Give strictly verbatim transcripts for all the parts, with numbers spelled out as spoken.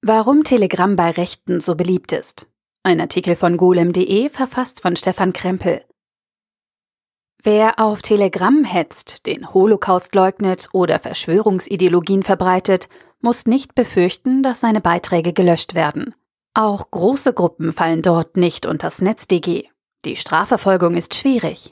Warum Telegram bei Rechten so beliebt ist. Ein Artikel von golem punkt de, verfasst von Stefan Krempel. Wer auf Telegram hetzt, den Holocaust leugnet oder Verschwörungsideologien verbreitet, muss nicht befürchten, dass seine Beiträge gelöscht werden. Auch große Gruppen fallen dort nicht unters NetzDG. Die Strafverfolgung ist schwierig.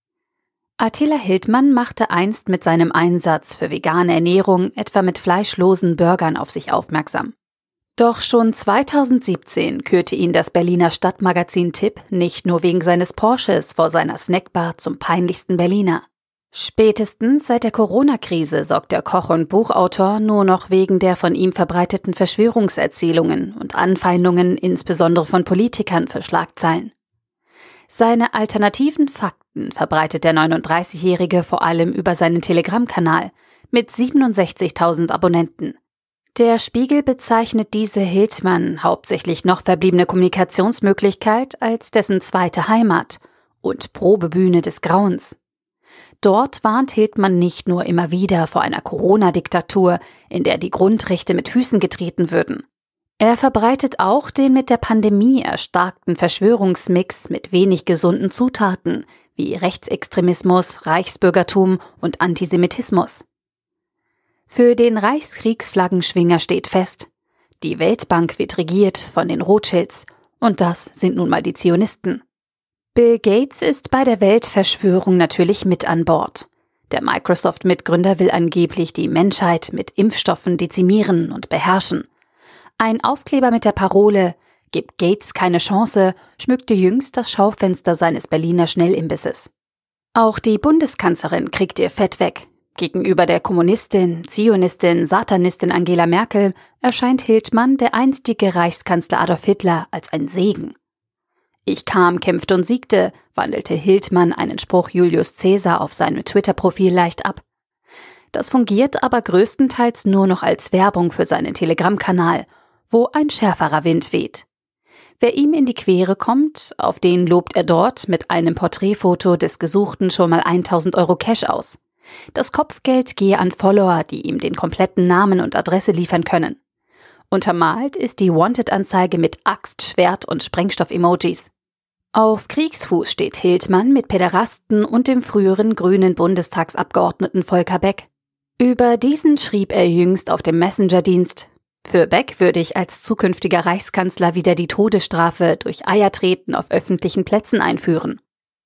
Attila Hildmann machte einst mit seinem Einsatz für vegane Ernährung etwa mit fleischlosen Burgern auf sich aufmerksam. Doch schon zweitausendsiebzehn kürte ihn das Berliner Stadtmagazin Tipp nicht nur wegen seines Porsches vor seiner Snackbar zum peinlichsten Berliner. Spätestens seit der Corona-Krise sorgt der Koch und Buchautor nur noch wegen der von ihm verbreiteten Verschwörungserzählungen und Anfeindungen insbesondere von Politikern für Schlagzeilen. Seine alternativen Fakten verbreitet der neununddreißigjährige vor allem über seinen Telegram-Kanal mit siebenundsechzigtausend Abonnenten. Der Spiegel bezeichnet diese Hildmann hauptsächlich noch verbliebene Kommunikationsmöglichkeit als dessen zweite Heimat und Probebühne des Grauens. Dort warnt Hildmann nicht nur immer wieder vor einer Corona-Diktatur, in der die Grundrechte mit Füßen getreten würden. Er verbreitet auch den mit der Pandemie erstarkten Verschwörungsmix mit wenig gesunden Zutaten wie Rechtsextremismus, Reichsbürgertum und Antisemitismus. Für den Reichskriegsflaggenschwinger steht fest, die Weltbank wird regiert von den Rothschilds und das sind nun mal die Zionisten. Bill Gates ist bei der Weltverschwörung natürlich mit an Bord. Der Microsoft-Mitgründer will angeblich die Menschheit mit Impfstoffen dezimieren und beherrschen. Ein Aufkleber mit der Parole »Gib Gates keine Chance« schmückte jüngst das Schaufenster seines Berliner Schnellimbisses. Auch die Bundeskanzlerin kriegt ihr Fett weg. Gegenüber der Kommunistin, Zionistin, Satanistin Angela Merkel erscheint Hildmann, der einstige Reichskanzler Adolf Hitler, als ein Segen. »Ich kam, kämpfte und siegte«, wandelte Hildmann einen Spruch Julius Caesar auf seinem Twitter-Profil leicht ab. Das fungiert aber größtenteils nur noch als Werbung für seinen Telegram-Kanal, wo ein schärferer Wind weht. Wer ihm in die Quere kommt, auf den lobt er dort mit einem Porträtfoto des Gesuchten schon mal tausend Euro Cash aus. Das Kopfgeld gehe an Follower, die ihm den kompletten Namen und Adresse liefern können. Untermalt ist die Wanted-Anzeige mit Axt, Schwert und Sprengstoff-Emojis. Auf Kriegsfuß steht Hildmann mit Päderasten und dem früheren grünen Bundestagsabgeordneten Volker Beck. Über diesen schrieb er jüngst auf dem Messenger-Dienst: Für Beck würde ich als zukünftiger Reichskanzler wieder die Todesstrafe durch Eiertreten auf öffentlichen Plätzen einführen.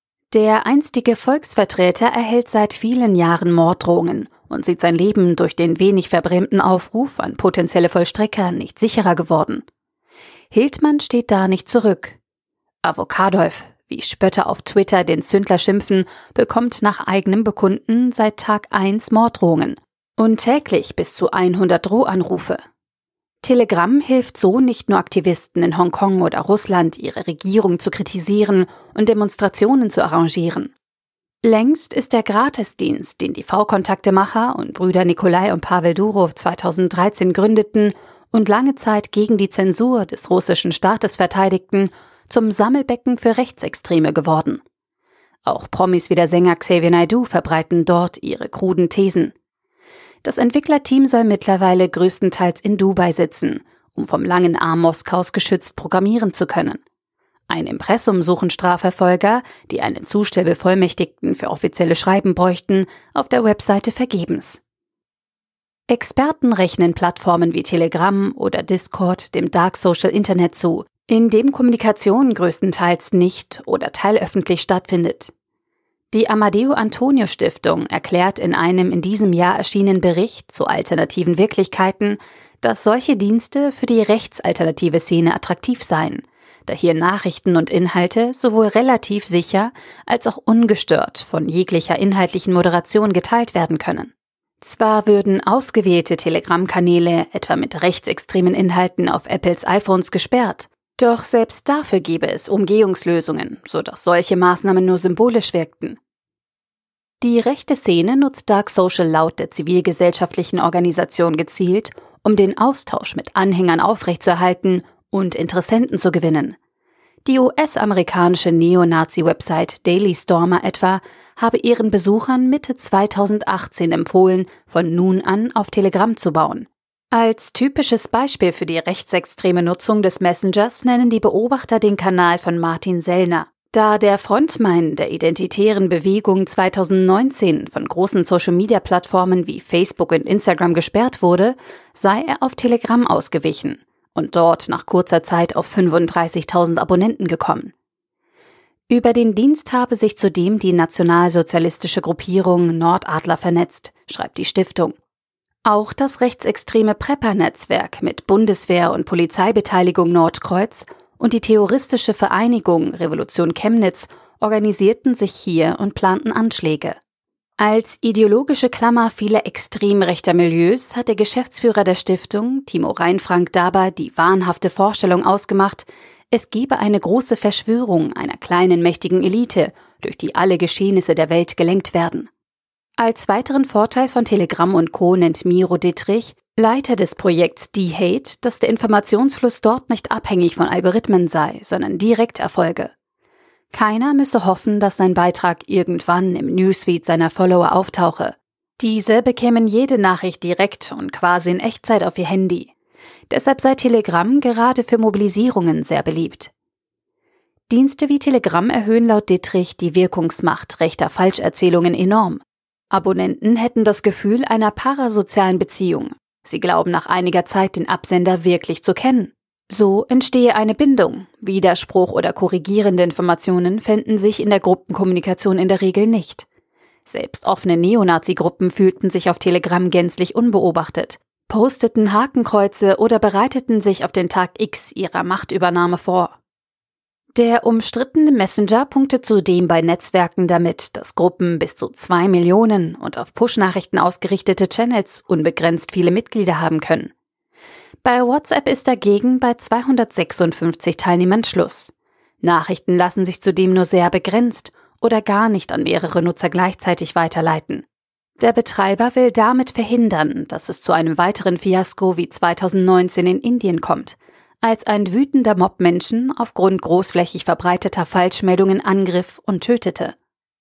Der einstige Volksvertreter erhält seit vielen Jahren Morddrohungen und sieht sein Leben durch den wenig verbrämten Aufruf an potenzielle Vollstrecker nicht sicherer geworden. Hildmann steht da nicht zurück. Avocadolf, wie Spötter auf Twitter den Zündler schimpfen, bekommt nach eigenem Bekunden seit Tag eins Morddrohungen und täglich bis zu hundert Drohanrufe. Telegram hilft so nicht nur Aktivisten in Hongkong oder Russland, ihre Regierung zu kritisieren und Demonstrationen zu arrangieren. Längst ist der Gratisdienst, den die V-Kontaktemacher und Brüder Nikolai und Pavel Durov zweitausenddreizehn gründeten und lange Zeit gegen die Zensur des russischen Staates verteidigten, zum Sammelbecken für Rechtsextreme geworden. Auch Promis wie der Sänger Xavier Naidoo verbreiten dort ihre kruden Thesen. Das Entwicklerteam soll mittlerweile größtenteils in Dubai sitzen, um vom langen Arm Moskaus geschützt programmieren zu können. Ein Impressum suchen Strafverfolger, die einen Zustellbevollmächtigten für offizielle Schreiben bräuchten, auf der Webseite vergebens. Experten rechnen Plattformen wie Telegram oder Discord dem Dark Social Internet zu, in dem Kommunikation größtenteils nicht oder teilöffentlich stattfindet. Die Amadeo Antonio Stiftung erklärt in einem in diesem Jahr erschienenen Bericht zu alternativen Wirklichkeiten, dass solche Dienste für die rechtsalternative Szene attraktiv seien, da hier Nachrichten und Inhalte sowohl relativ sicher als auch ungestört von jeglicher inhaltlichen Moderation geteilt werden können. Zwar würden ausgewählte Telegram-Kanäle etwa mit rechtsextremen Inhalten auf Apples iPhones gesperrt, doch selbst dafür gäbe es Umgehungslösungen, sodass solche Maßnahmen nur symbolisch wirkten. Die rechte Szene nutzt Dark Social laut der zivilgesellschaftlichen Organisation gezielt, um den Austausch mit Anhängern aufrechtzuerhalten und Interessenten zu gewinnen. Die U S-amerikanische Neonazi-Website Daily Stormer etwa habe ihren Besuchern Mitte zweitausendachtzehn empfohlen, von nun an auf Telegram zu bauen. Als typisches Beispiel für die rechtsextreme Nutzung des Messengers nennen die Beobachter den Kanal von Martin Sellner. Da der Frontmann der identitären Bewegung zweitausendneunzehn von großen Social-Media-Plattformen wie Facebook und Instagram gesperrt wurde, sei er auf Telegram ausgewichen und dort nach kurzer Zeit auf fünfunddreißigtausend Abonnenten gekommen. Über den Dienst habe sich zudem die nationalsozialistische Gruppierung Nordadler vernetzt, schreibt die Stiftung. Auch das rechtsextreme Prepper-Netzwerk mit Bundeswehr- und Polizeibeteiligung Nordkreuz und die terroristische Vereinigung Revolution Chemnitz organisierten sich hier und planten Anschläge. Als ideologische Klammer vieler extrem rechter Milieus hat der Geschäftsführer der Stiftung, Timo Reinfrank, dabei die wahnhafte Vorstellung ausgemacht, es gebe eine große Verschwörung einer kleinen mächtigen Elite, durch die alle Geschehnisse der Welt gelenkt werden. Als weiteren Vorteil von Telegram und Co. nennt Miro Dittrich, Leiter des Projekts D-Hate, dass der Informationsfluss dort nicht abhängig von Algorithmen sei, sondern direkt erfolge. Keiner müsse hoffen, dass sein Beitrag irgendwann im Newsfeed seiner Follower auftauche. Diese bekämen jede Nachricht direkt und quasi in Echtzeit auf ihr Handy. Deshalb sei Telegram gerade für Mobilisierungen sehr beliebt. Dienste wie Telegram erhöhen laut Dittrich die Wirkungsmacht rechter Falscherzählungen enorm. Abonnenten hätten das Gefühl einer parasozialen Beziehung. Sie glauben nach einiger Zeit den Absender wirklich zu kennen. So entstehe eine Bindung. Widerspruch oder korrigierende Informationen fänden sich in der Gruppenkommunikation in der Regel nicht. Selbst offene Neonazi-Gruppen fühlten sich auf Telegram gänzlich unbeobachtet, posteten Hakenkreuze oder bereiteten sich auf den Tag X ihrer Machtübernahme vor. Der umstrittene Messenger punktet zudem bei Netzwerken damit, dass Gruppen bis zu zwei Millionen und auf Push-Nachrichten ausgerichtete Channels unbegrenzt viele Mitglieder haben können. Bei WhatsApp ist dagegen bei zweihundertsechsundfünfzig Teilnehmern Schluss. Nachrichten lassen sich zudem nur sehr begrenzt oder gar nicht an mehrere Nutzer gleichzeitig weiterleiten. Der Betreiber will damit verhindern, dass es zu einem weiteren Fiasko wie zweitausendneunzehn in Indien kommt, als ein wütender Mob Menschen aufgrund großflächig verbreiteter Falschmeldungen angriff und tötete.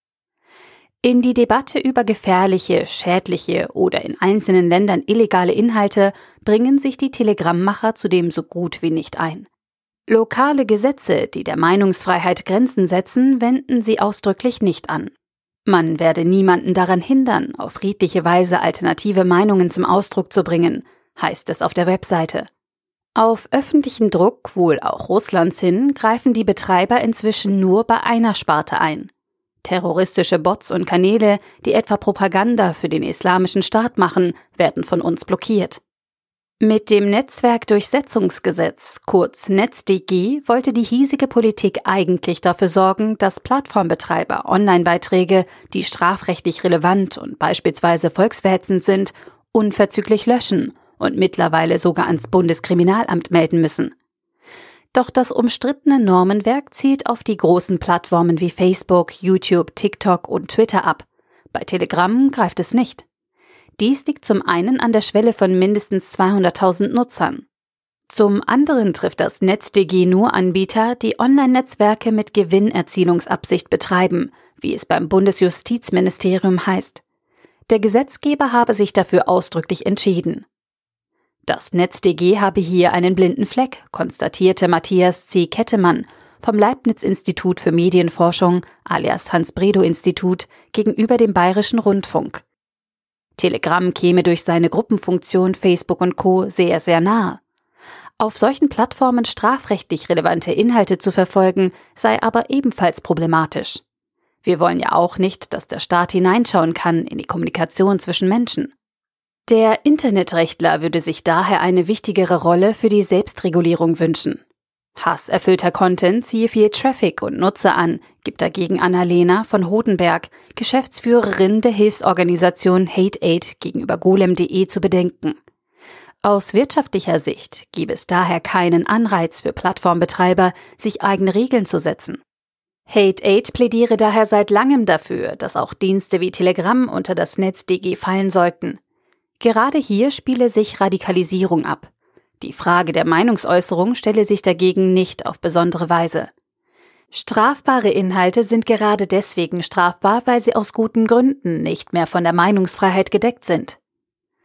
In die Debatte über gefährliche, schädliche oder in einzelnen Ländern illegale Inhalte bringen sich die Telegram-Macher zudem so gut wie nicht ein. Lokale Gesetze, die der Meinungsfreiheit Grenzen setzen, wenden sie ausdrücklich nicht an. Man werde niemanden daran hindern, auf friedliche Weise alternative Meinungen zum Ausdruck zu bringen, heißt es auf der Webseite. Auf öffentlichen Druck, wohl auch Russlands hin, greifen die Betreiber inzwischen nur bei einer Sparte ein. Terroristische Bots und Kanäle, die etwa Propaganda für den Islamischen Staat machen, werden von uns blockiert. Mit dem Netzwerkdurchsetzungsgesetz, kurz NetzDG, wollte die hiesige Politik eigentlich dafür sorgen, dass Plattformbetreiber Online-Beiträge, die strafrechtlich relevant und beispielsweise volksverhetzend sind, unverzüglich löschen und mittlerweile sogar ans Bundeskriminalamt melden müssen. Doch das umstrittene Normenwerk zielt auf die großen Plattformen wie Facebook, YouTube, TikTok und Twitter ab. Bei Telegram greift es nicht. Dies liegt zum einen an der Schwelle von mindestens zweihunderttausend Nutzern. Zum anderen trifft das NetzDG nur Anbieter, die Online-Netzwerke mit Gewinnerzielungsabsicht betreiben, wie es beim Bundesjustizministerium heißt. Der Gesetzgeber habe sich dafür ausdrücklich entschieden. Das NetzDG habe hier einen blinden Fleck, konstatierte Matthias C. Kettemann vom Leibniz-Institut für Medienforschung alias Hans-Bredow-Institut gegenüber dem Bayerischen Rundfunk. Telegram käme durch seine Gruppenfunktion Facebook und Co. sehr, sehr nahe. Auf solchen Plattformen strafrechtlich relevante Inhalte zu verfolgen, sei aber ebenfalls problematisch. Wir wollen ja auch nicht, dass der Staat hineinschauen kann in die Kommunikation zwischen Menschen. Der Internetrechtler würde sich daher eine wichtigere Rolle für die Selbstregulierung wünschen. Hasserfüllter Content ziehe viel Traffic und Nutzer an, gibt dagegen Annalena von Hodenberg, Geschäftsführerin der Hilfsorganisation Hate Aid gegenüber golem punkt de zu bedenken. Aus wirtschaftlicher Sicht gäbe es daher keinen Anreiz für Plattformbetreiber, sich eigene Regeln zu setzen. Hate Aid plädiere daher seit langem dafür, dass auch Dienste wie Telegram unter das NetzDG fallen sollten. Gerade hier spiele sich Radikalisierung ab. Die Frage der Meinungsäußerung stelle sich dagegen nicht auf besondere Weise. Strafbare Inhalte sind gerade deswegen strafbar, weil sie aus guten Gründen nicht mehr von der Meinungsfreiheit gedeckt sind.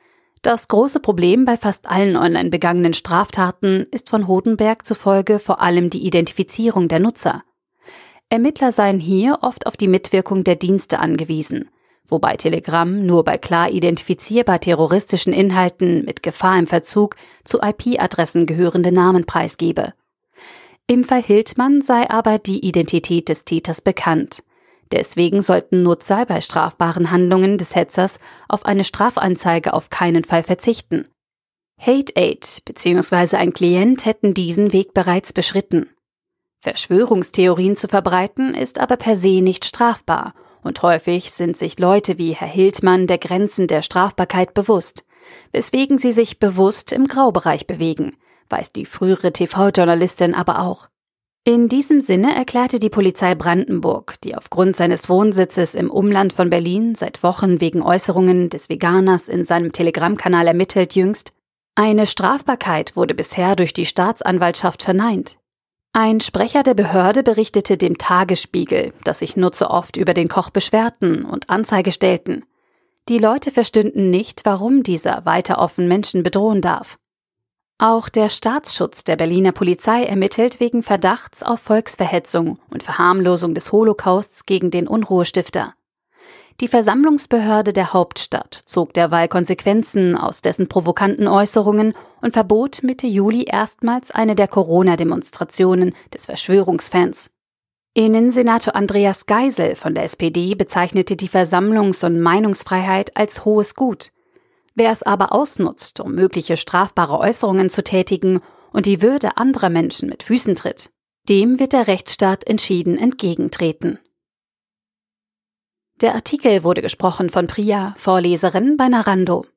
Das große Problem bei fast allen online begangenen Straftaten ist von Hodenberg zufolge vor allem die Identifizierung der Nutzer. Ermittler seien hier oft auf die Mitwirkung der Dienste angewiesen, wobei Telegram nur bei klar identifizierbar terroristischen Inhalten mit Gefahr im Verzug zu I P-Adressen gehörende Namen preisgebe. Im Fall Hildmann sei aber die Identität des Täters bekannt. Deswegen sollten Nutzer bei strafbaren Handlungen des Hetzers auf eine Strafanzeige auf keinen Fall verzichten. HateAid bzw. ein Klient hätten diesen Weg bereits beschritten. Verschwörungstheorien zu verbreiten ist aber per se nicht strafbar und häufig sind sich Leute wie Herr Hildmann der Grenzen der Strafbarkeit bewusst, weswegen sie sich bewusst im Graubereich bewegen, weiß die frühere T V-Journalistin aber auch. In diesem Sinne erklärte die Polizei Brandenburg, die aufgrund seines Wohnsitzes im Umland von Berlin seit Wochen wegen Äußerungen des Veganers in seinem Telegram-Kanal ermittelt jüngst, eine Strafbarkeit wurde bisher durch die Staatsanwaltschaft verneint. Ein Sprecher der Behörde berichtete dem Tagesspiegel, dass sich Nutzer oft über den Koch beschwerten und Anzeige stellten. Die Leute verstünden nicht, warum dieser weiter offen Menschen bedrohen darf. Auch der Staatsschutz der Berliner Polizei ermittelt wegen Verdachts auf Volksverhetzung und Verharmlosung des Holocausts gegen den Unruhestifter. Die Versammlungsbehörde der Hauptstadt zog derweil Konsequenzen aus dessen provokanten Äußerungen und verbot Mitte Juli erstmals eine der Corona-Demonstrationen des Verschwörungsfans. Innensenator Andreas Geisel von der S P D bezeichnete die Versammlungs- und Meinungsfreiheit als hohes Gut. Wer es aber ausnutzt, um mögliche strafbare Äußerungen zu tätigen und die Würde anderer Menschen mit Füßen tritt, dem wird der Rechtsstaat entschieden entgegentreten. Der Artikel wurde gesprochen von Priya, Vorleserin bei Narando.